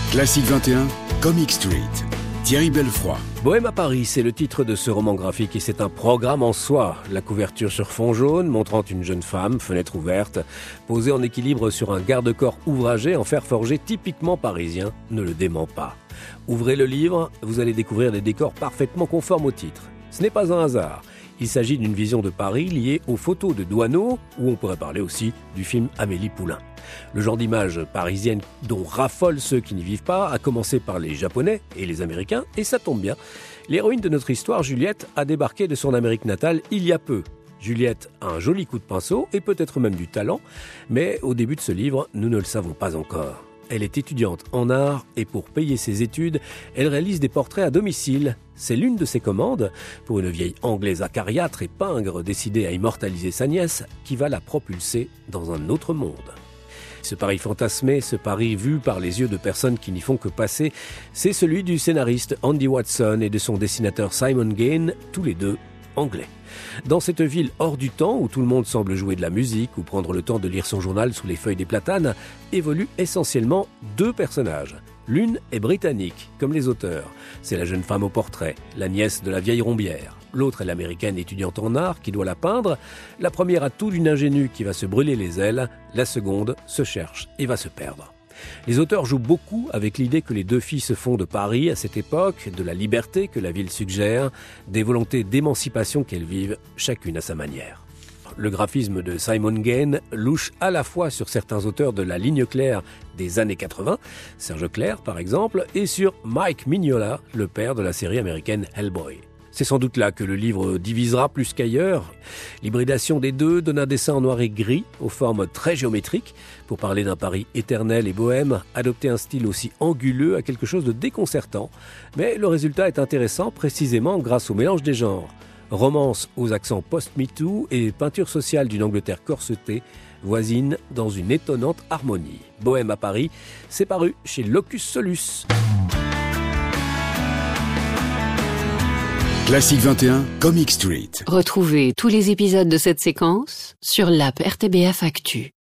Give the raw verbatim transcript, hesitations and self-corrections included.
Classique vingt et un, Comic Street. Thierry Belfroy. Bohème à Paris, c'est le titre de ce roman graphique et c'est un programme en soi. La couverture sur fond jaune, montrant une jeune femme, fenêtre ouverte, posée en équilibre sur un garde-corps ouvragé en fer forgé typiquement parisien, ne le dément pas. Ouvrez le livre, vous allez découvrir des décors parfaitement conformes au titre. Ce n'est pas un hasard. Il s'agit d'une vision de Paris liée aux photos de Doisneau, ou on pourrait parler aussi du film Amélie Poulain. Le genre d'image parisienne dont raffolent ceux qui n'y vivent pas, à commencer par les Japonais et les Américains, et ça tombe bien. L'héroïne de notre histoire, Juliette, a débarqué de son Amérique natale il y a peu. Juliette a un joli coup de pinceau et peut-être même du talent, mais au début de ce livre, nous ne le savons pas encore. Elle est étudiante en art et pour payer ses études, elle réalise des portraits à domicile. C'est l'une de ses commandes, pour une vieille Anglaise acariâtre et pingre décidée à immortaliser sa nièce, qui va la propulser dans un autre monde. Ce Paris fantasmé, ce Paris vu par les yeux de personnes qui n'y font que passer, c'est celui du scénariste Andy Watson et de son dessinateur Simon Gain, tous les deux anglais. Dans cette ville hors du temps, où tout le monde semble jouer de la musique ou prendre le temps de lire son journal sous les feuilles des platanes, évoluent essentiellement deux personnages. L'une est britannique, comme les auteurs. C'est la jeune femme au portrait, la nièce de la vieille Rombière. L'autre est l'américaine étudiante en art qui doit la peindre. La première a tout d'une ingénue qui va se brûler les ailes. La seconde se cherche et va se perdre. Les auteurs jouent beaucoup avec l'idée que les deux filles se font de Paris à cette époque, de la liberté que la ville suggère, des volontés d'émancipation qu'elles vivent, chacune à sa manière. Le graphisme de Simon Gain louche à la fois sur certains auteurs de la ligne claire des années quatre-vingts, Serge Clair par exemple, et sur Mike Mignola, le père de la série américaine Hellboy. C'est sans doute là que le livre divisera plus qu'ailleurs. L'hybridation des deux donne un dessin en noir et gris, aux formes très géométriques. Pour parler d'un Paris éternel et bohème, adopter un style aussi anguleux a quelque chose de déconcertant. Mais le résultat est intéressant précisément grâce au mélange des genres. Romance aux accents post-MeToo et peinture sociale d'une Angleterre corsetée voisine dans une étonnante harmonie. Bohème à Paris, c'est paru chez Locus Solus. Classique vingt et un, Comic Street. Retrouvez tous les épisodes de cette séquence sur l'app R T B F Actu.